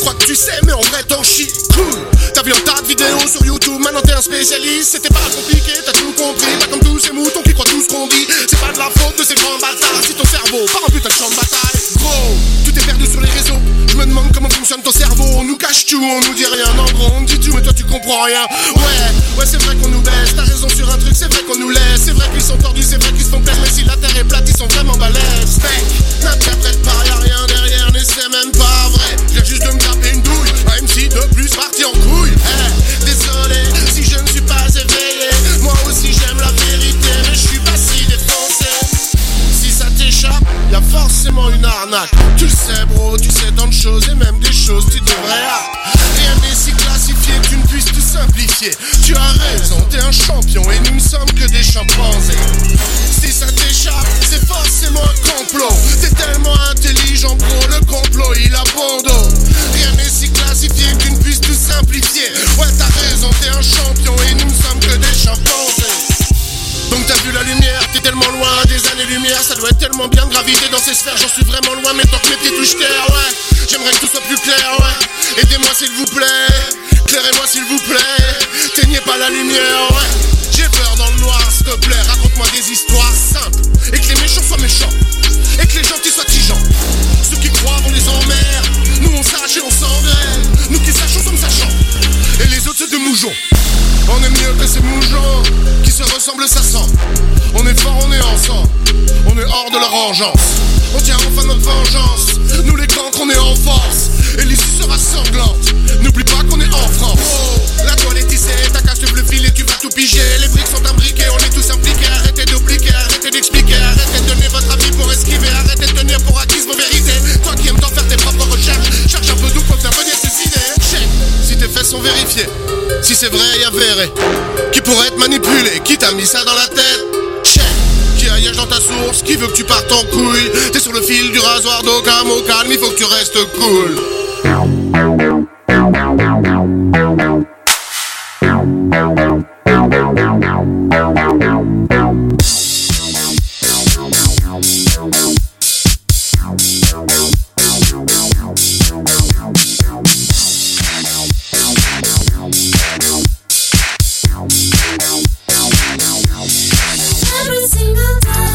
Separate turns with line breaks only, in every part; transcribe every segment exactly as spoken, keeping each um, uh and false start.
crois que tu sais, mais en vrai t'en chies. Cool. T'as vu un tas de vidéos sur YouTube, maintenant t'es un spécialiste. C'était pas compliqué, t'as tout compris. Pas comme tous ces moutons qui croient tout ce qu'on dit. C'est pas de la faute de ces grands bâtards si ton cerveau part en putain de champ de bataille. Gros, tout est perdu sur les réseaux. Je me demande comment fonctionne ton cerveau. On nous cache tout, on nous dit rien. En gros, on me dit tout, mais toi tu comprends rien. Ouais, ouais, c'est vrai qu'on nous baisse. T'as raison sur un truc, c'est vrai qu'on nous laisse. C'est vrai qu'ils sont tordus, c'est vrai qu'ils se font taire. Mais si la terre est plate, ils sont vraiment balèzes. Steak, n'interprète pas, y'a rien derrière, mais c'est même pas vrai. Viens juste de me taper une douille. Un M C de plus parti en couille. Eh, désolé si je ne suis pas éveillé. Moi aussi j'aime la vérité, mais je suis pas si défoncé. Si ça t'échappe, y'a forcément une arnaque. Tu le sais bro, tu sais tant de choses et même des choses tu devrais avoir. Rien n'est si classifié que tu ne puisses tout simplifier. Tu as raison, t'es un champion et nous ne sommes que des chimpanzés. Si ça t'échappe, c'est forcément un complot. T'es tellement intelligent bro, le complot il a bon dos. Rien n'est si classifié que tu ne puisses tout simplifier. Ouais t'as raison, t'es un champion et nous ne sommes que des chimpanzés. Donc t'as vu la lumière, t'es tellement loin, des années-lumière. Ça doit être tellement bien de graviter dans ces sphères. J'en suis vraiment loin, mais tant que mes pieds touchent terre, ouais. J'aimerais que tout soit plus clair, ouais. Aidez-moi s'il vous plaît, éclairez-moi s'il vous plaît. Teignez pas la lumière, ouais. J'ai peur dans le noir, s'il te plaît. Raconte-moi des histoires simples. Et que les méchants soient méchants, et que les gentils soient tigeants. Ceux qui croient on les emmerde. Nous on sache et on s'engraine. Nous qui sachons sommes sachants, et les autres c'est de moujons. On est mieux que ces moujons qui se ressemblent, ça sent. On est fort, on est ensemble. On est hors de leur engeance. On tient enfin notre vengeance. Nous les cancres, on est en force. Et l'issue sera sanglante. N'oublie pas qu'on est en France. Oh, la toile est tissée, ta casse le fil et tu vas tout piger. Les briques sont imbriquées, on est tous impliqués. Arrêtez d'obliquer, arrêtez d'expliquer. Arrêtez de donner votre avis pour esquiver. Arrêtez de tenir pour acquise vos vérités. Toi qui aimes t'en faire tes propres recherches, cherche un peu d'où pour venir suicider. Check, si tes faits sont vérifiés. Si c'est vrai, y'a avéré. Qui pourrait être manipulé, qui t'a mis ça dans la tête. Check, qui a dans ta source, qui veut que tu partes en couille. T'es sur le fil du rasoir, d'aucun mot calme, il faut que tu restes cool.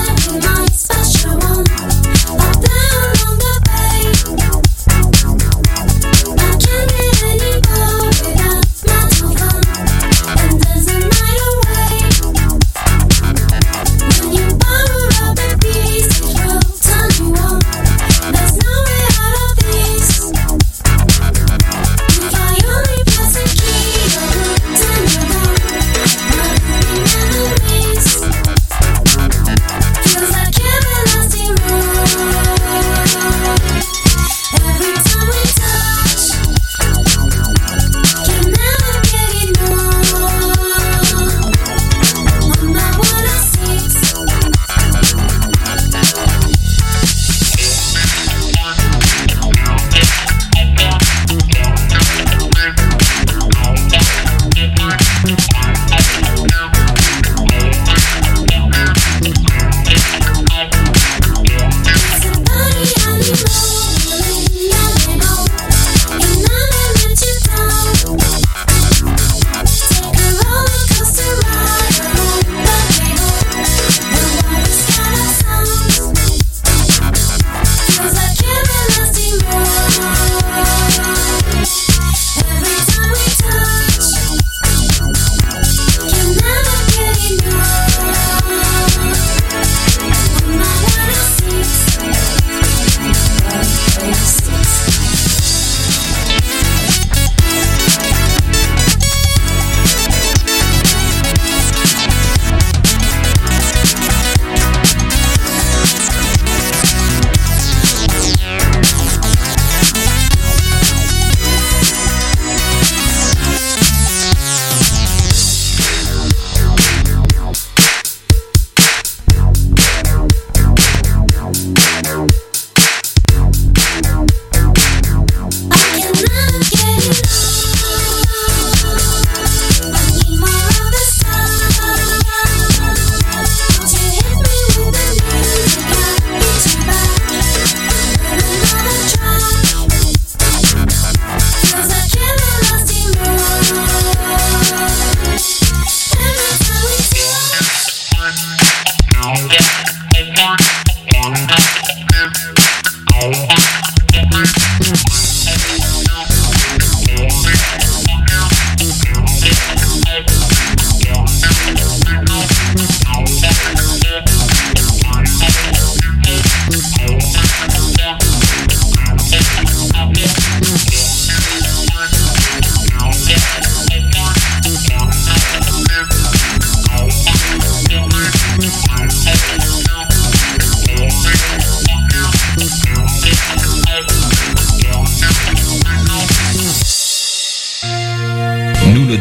Special one, up down on the bay.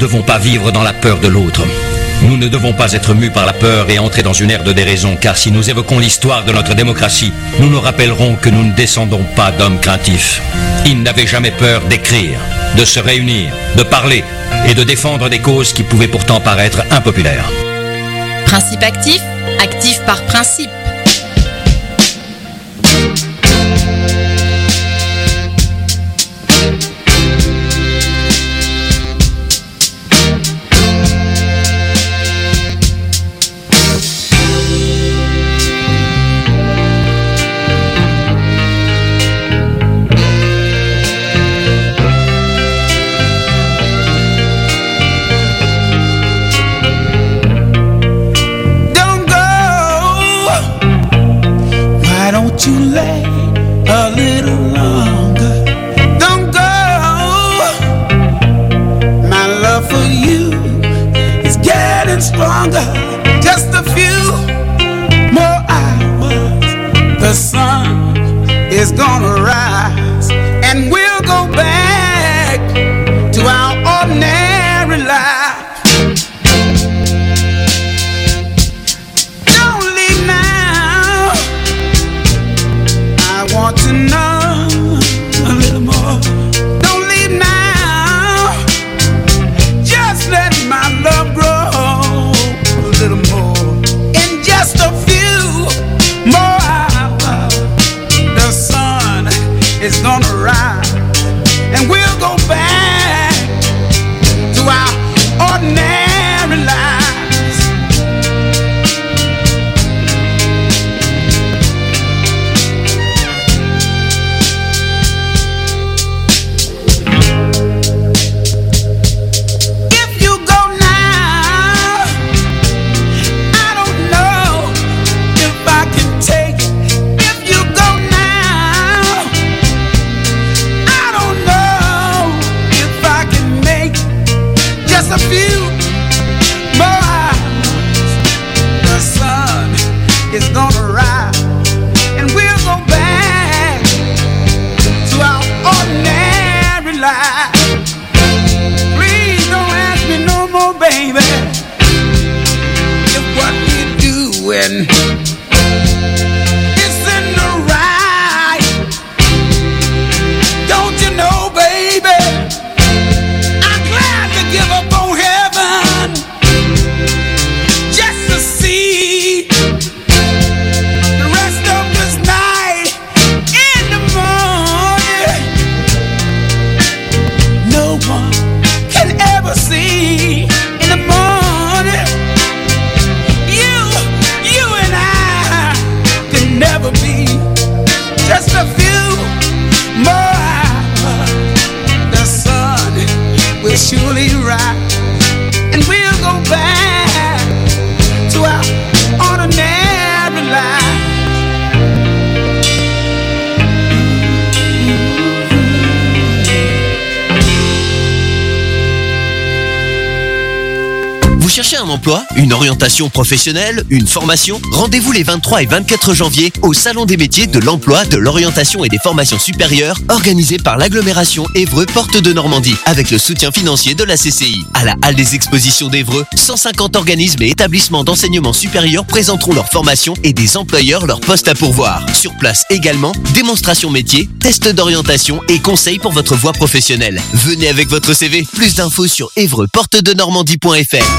devons pas vivre dans la peur de l'autre. Nous ne devons pas être mus par la peur et entrer dans une ère de déraison, car si nous évoquons l'histoire de notre démocratie, nous nous rappellerons que nous ne descendons pas d'hommes craintifs. Ils n'avaient jamais peur d'écrire, de se réunir, de parler et de défendre des causes qui pouvaient pourtant paraître impopulaires.
Principe actif, actif par principe.
You lay a little longer. Don't go. My love for you is getting stronger. Just a few more hours. The sun is gonna rise, and we'll go back to our ordinary life. Want to know a little more. Don't leave now. Just let my love grow a little more. In just a few more hours, the sun is gonna rise, and we'll go back to our ordinary lives. A few more hours, the sun is gonna rise, and we'll go back to our ordinary life. Please don't ask me no more, baby, if what we're doing is in the right. Don't you know, baby, I'm glad to give up on heaven just to see the rest of this night. In the morning, no one can ever see. In the morning, you, you and I can never be. Just a few more hours, the sun will surely rise, and we'll go back to our ordinary life.
Vous cherchez un emploi, une orientation professionnelle, une formation? Rendez-vous les vingt-trois et vingt-quatre janvier au Salon des métiers de l'emploi, de l'orientation et des formations supérieures organisé par l'agglomération Évreux Porte de Normandie avec le soutien financier de la C C I. À la Halle des Expositions d'Évreux, cent cinquante organismes et établissements d'enseignement supérieur présenteront leurs formations et des employeurs leurs postes à pourvoir. Sur place également, démonstration métier, tests d'orientation et conseils pour votre voie professionnelle. Venez avec votre C V. Plus d'infos sur évreux porte de normandie point f r.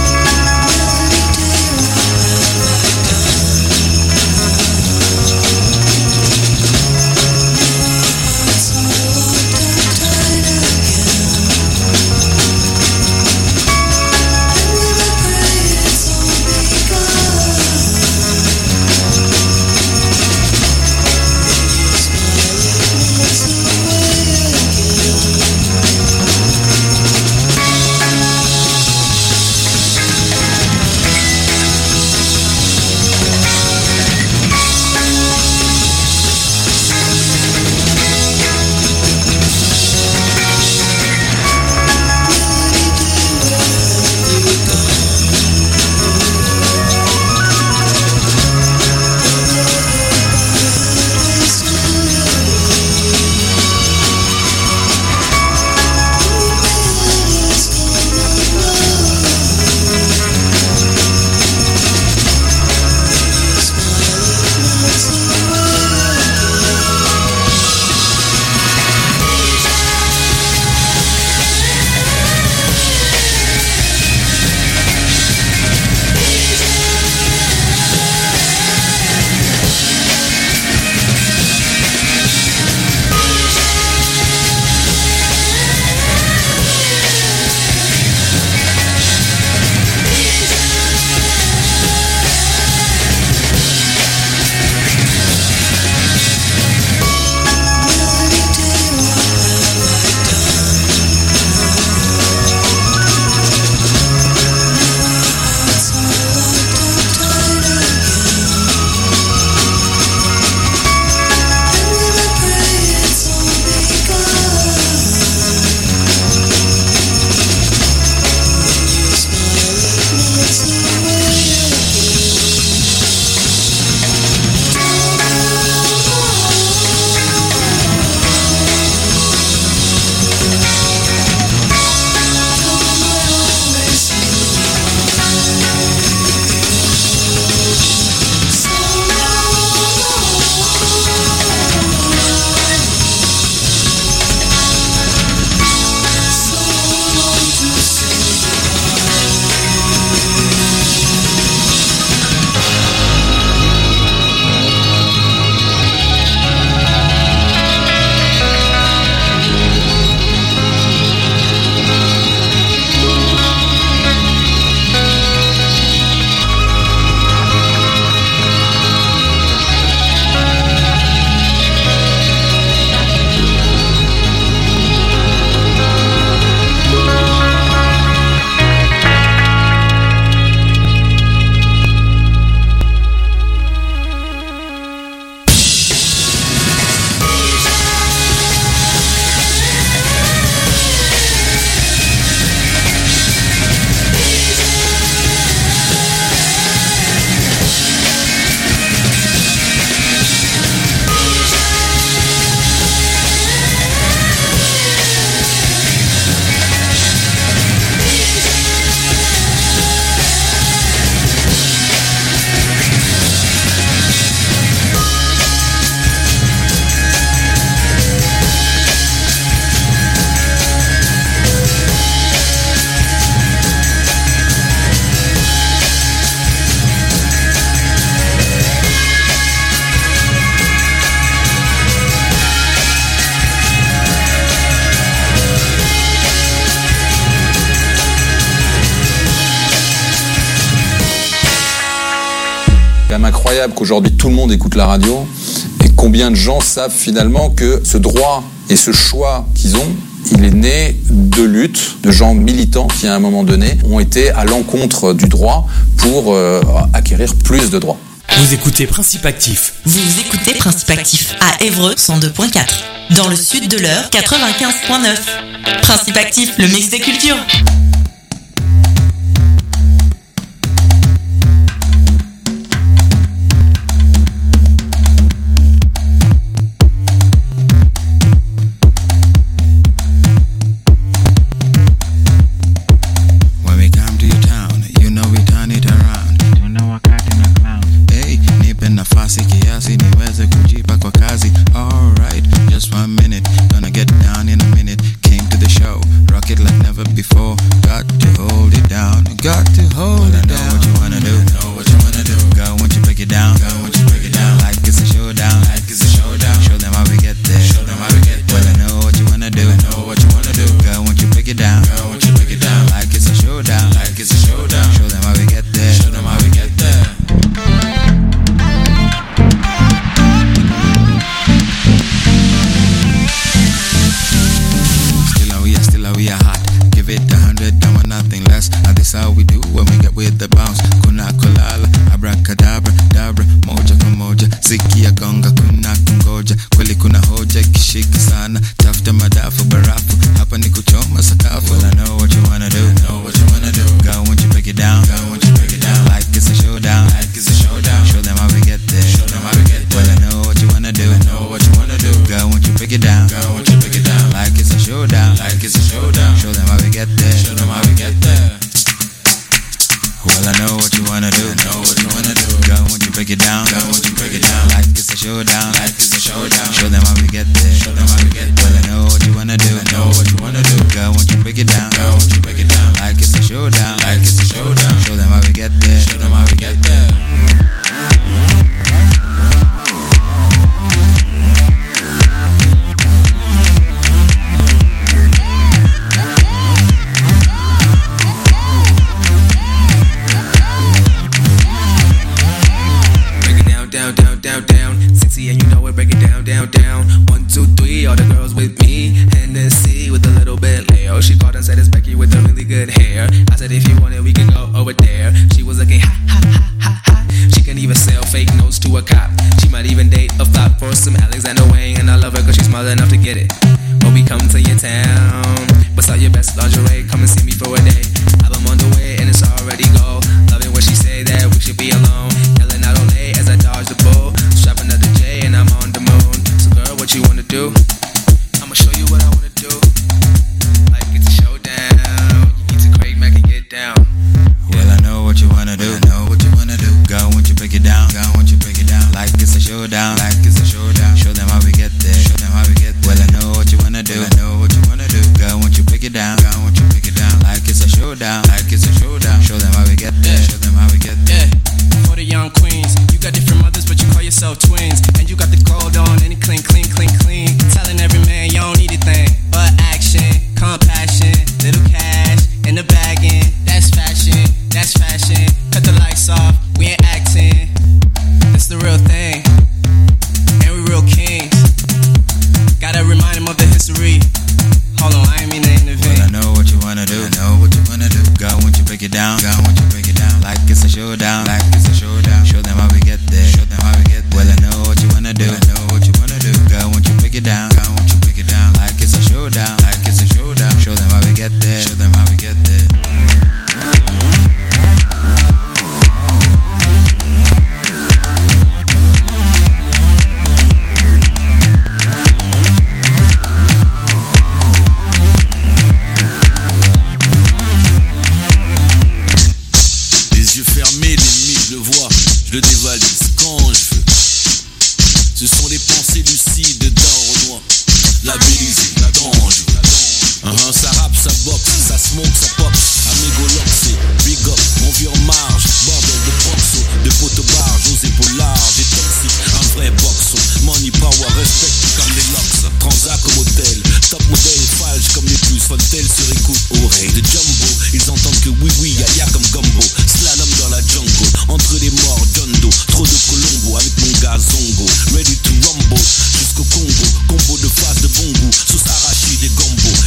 incroyable qu'aujourd'hui tout le monde écoute la radio et combien de gens savent finalement que ce droit et ce choix qu'ils ont, il est né de luttes, de gens militants qui à un moment donné ont été à l'encontre du droit pour euh, acquérir plus de droits.
Vous écoutez Principe Actif.
Vous écoutez Principe Actif à Évreux cent deux virgule quatre. Dans le sud de l'Eure quatre-vingt-quinze virgule neuf. Principe Actif, le mix des cultures.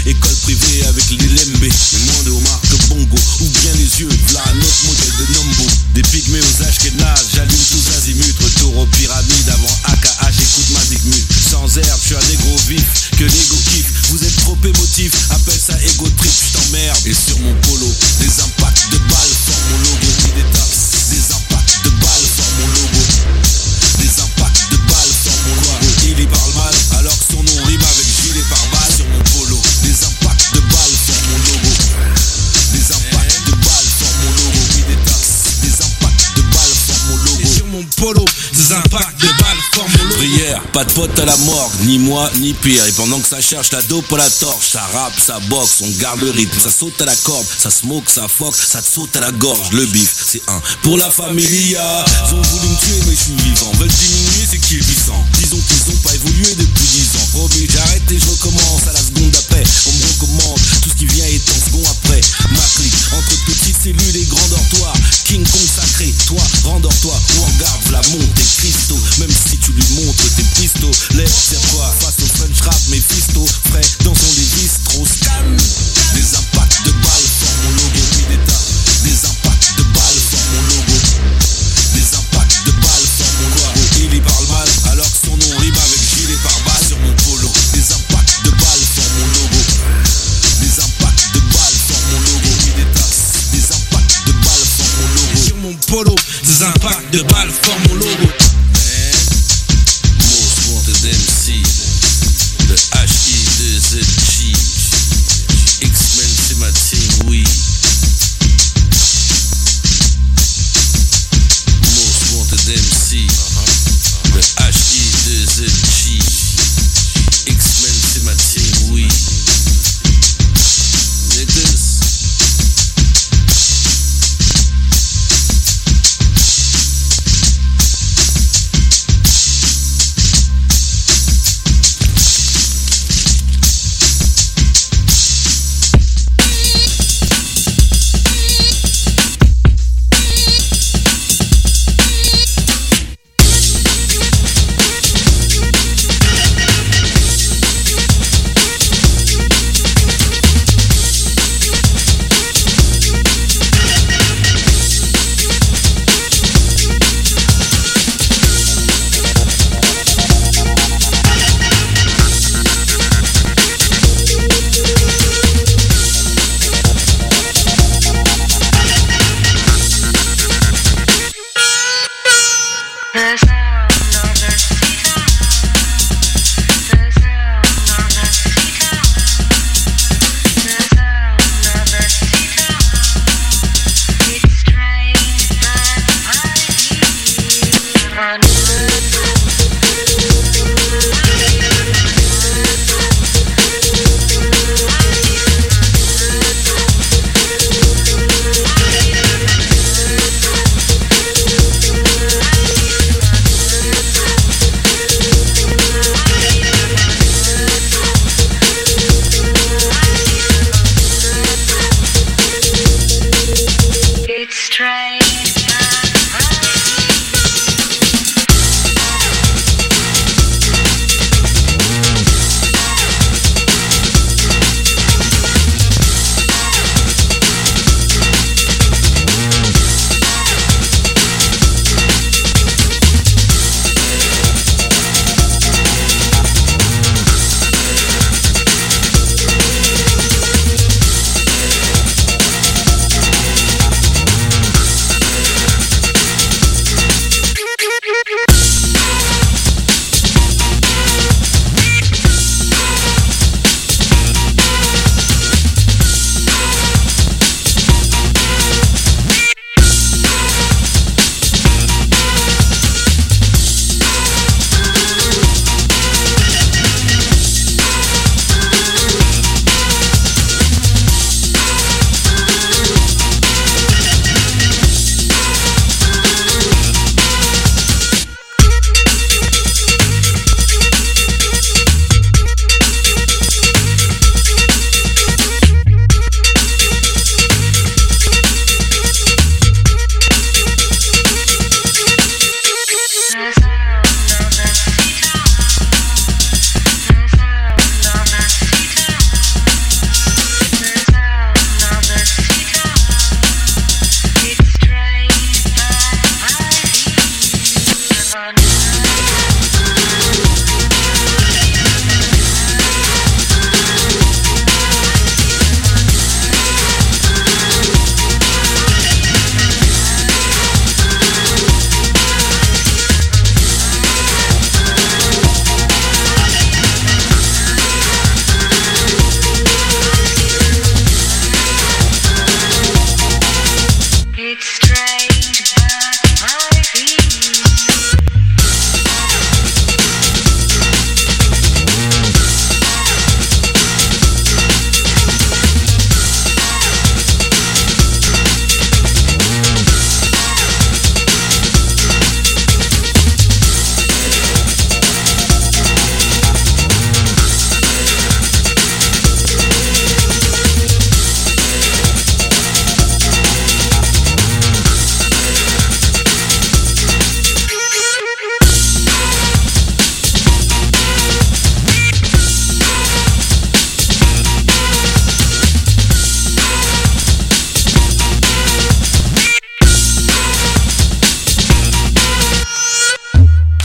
école privée avec les lembés. Mais moins de homards que bongo, ou bien les yeux, v'là un autre modèle de Nombo. Des pygmées aux ashkénazes, j'allume tous azimuts. Retour aux pyramides avant A K H, j'écoute ma zigmut. Sans herbe, je suis un négro vif, que l'ego kiffe. Vous êtes trop émotif, appelle ça ego trip, j't'emmerde. Et sur mon polo, des impacts de balles forment mon logo. Des taxes, des impacts de balles forment mon logo. Des impacts de balles forment mon logo. Il y parle mal, alors que son nom rime avec gilet par balle. Sur mon polo, des impacts de balles forment mon logo. Des impacts de balles forment mon logo. Des taxes, des impacts de balles forment mon logo. Et sur mon polo, des impacts de balles forment mon logo. Prière, pas de pote à la morgue, ni moi ni pire. Et pendant que ça cherche la dope à la torche, ça rappe, ça boxe, on garde le rythme. Ça saute à la corde, ça smoke, ça fuck, ça te saute à la gorge. Le bif, c'est un pour la familia. Ils ont voulu me tuer mais je suis vivant. Veulent diminuer, c'est qui est puissant. Disons qu'ils ont pas évolué depuis dix ans. Promis, j'arrête et je recommence à la seconde d'après. On me recommande, tout ce qui vient est en second après. Ma clique, entre petites cellules et grands dortoirs. King Kong sacré, toi, rendors-toi. Ou en garde la montée Christo. Même si tu lui montres tes pistolets, c'est quoi face au French rap, mes fistos frais dans son lévis, trop scan. Des impacts de balles forment mon logo. Puis des tas, des impacts de balles forment mon logo. Des impacts de balles forment mon logo. Il y parle mal, alors que son nom rime avec gilet par balle. Sur mon polo, des impacts de balles forment mon logo. Des impacts de balles forment mon logo. Puis des tas, des impacts de balles forment mon logo. Sur mon polo, des impacts de balles forment mon logo. M C, le H I deux Z G, X-Men c'est ma team, oui. Most Wanted M C, le H I deux Z G, X-Men c'est ma team, oui. Niggas.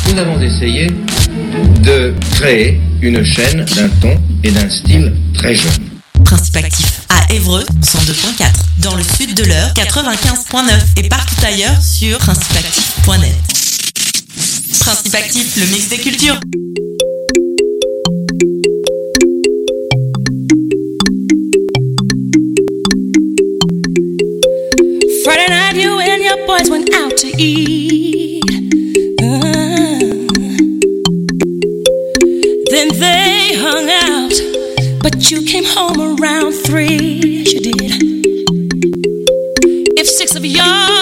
nous avons essayé de créer une chaîne d'un ton et d'un style très jeune.
Principe Actif à Évreux, cent deux point quatre. Dans le sud de l'Eure, quatre-vingt-quinze point neuf. Et partout ailleurs sur principe actif point net. Principe Actif, le mix des cultures.
Friday night you and your boys went out to eat. Uh, then they hung out, but you came home around three. Yes, you did. If six of y'all